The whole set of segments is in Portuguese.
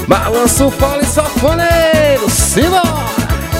Balança o fole, sanfoneiro, simbora!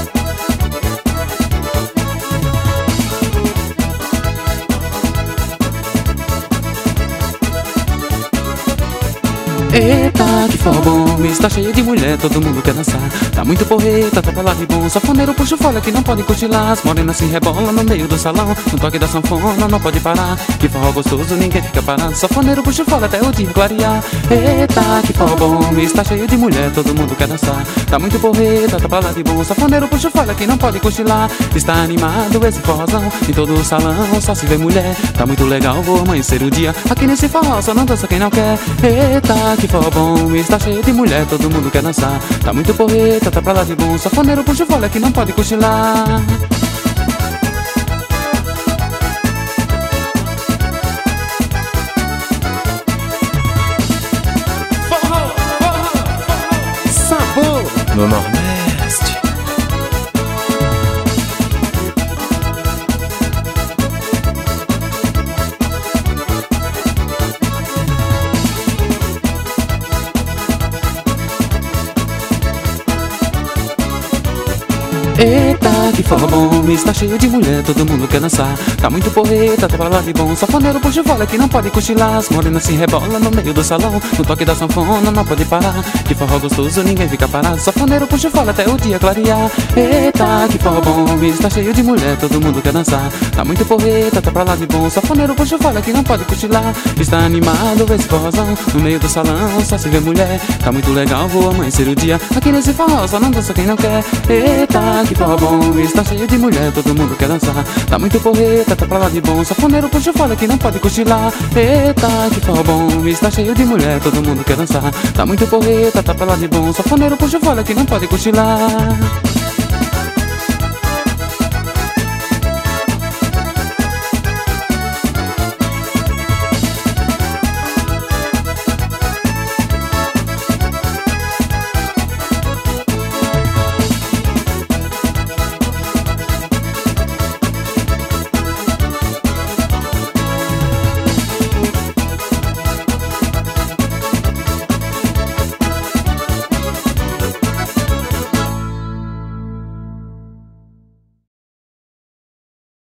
Eita, que forró bom, está cheio de mulher, todo mundo quer dançar. Tá muito porreta, tá pra lá de bom. Sanfoneiro puxa o fole que não pode cochilar. As morenas se rebolam no meio do salão. No toque da sanfona não pode parar. Que forró gostoso, ninguém fica parado. Sanfoneiro puxa o fole até o dia clarear. Eita, que forró bom, está cheio de mulher, todo mundo quer dançar. Tá muito porreta, tá pra lá de bom. Sanfoneiro puxa o fole que não pode cochilar. Está animado esse forrozão, em todo o salão só se vê mulher. Tá muito legal, vou amanhecer o dia. Aqui nesse forró só não dança quem não quer. Eita, que forró bom, está cheio de mulher, todo mundo quer dançar. Tá muito porreta, tá pra lá de bom. Sanfoneiro puxa o fole que não pode cochilar. Forró, forró, forró, sabor no Nordeste. Eita, que forró bom, está cheio de mulher, todo mundo quer dançar. Tá muito porreta, tá pra lá de bom. Sanfoneiro puxa o fole que não pode cochilar. As morenas se rebolam no meio do salão. No toque da sanfona não pode parar. Que forró gostoso, ninguém fica parado. Sanfoneiro puxa o fole até o dia clarear. Eita, que forró bom, está cheio de mulher, todo mundo quer dançar. Tá muito porreta, tá pra lá de bom. Sanfoneiro puxa o fole que não pode cochilar. Está animado esse forrozão, no meio do salão só se vê mulher. Tá muito legal, vou amanhecer o dia. Aqui nesse forró só não dança quem não quer. Eita, que forró bom, está cheio de mulher, todo mundo quer dançar. Tá muito porreta, tá pra lá de bom. Sanfoneiro puxa o fole que não pode cochilar. Eita, que forró bom, está cheio de mulher, todo mundo quer dançar. Tá muito porreta, tá pra lá de bom. Sanfoneiro puxa o fole que não pode cochilar.